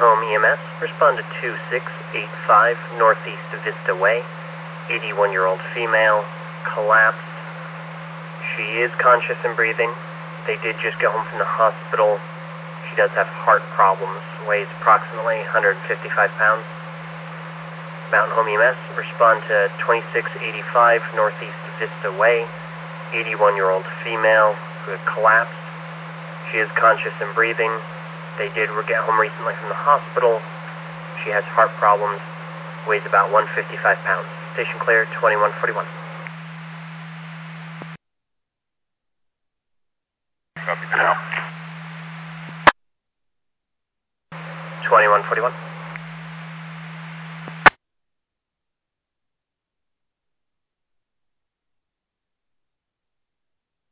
Home EMS, respond to 2685 Northeast Vista Way. 81-year-old female, collapsed. She is conscious and breathing. They did just get home from the hospital. She does have heart problems, weighs approximately 155 pounds. Mountain Home EMS, respond to 2685 Northeast Vista Way. 81-year-old female who had collapsed. She is conscious and breathing. They did get home recently from the hospital. She has heart problems, weighs about 155 pounds. Station clear, 2141. Copy now. 2141.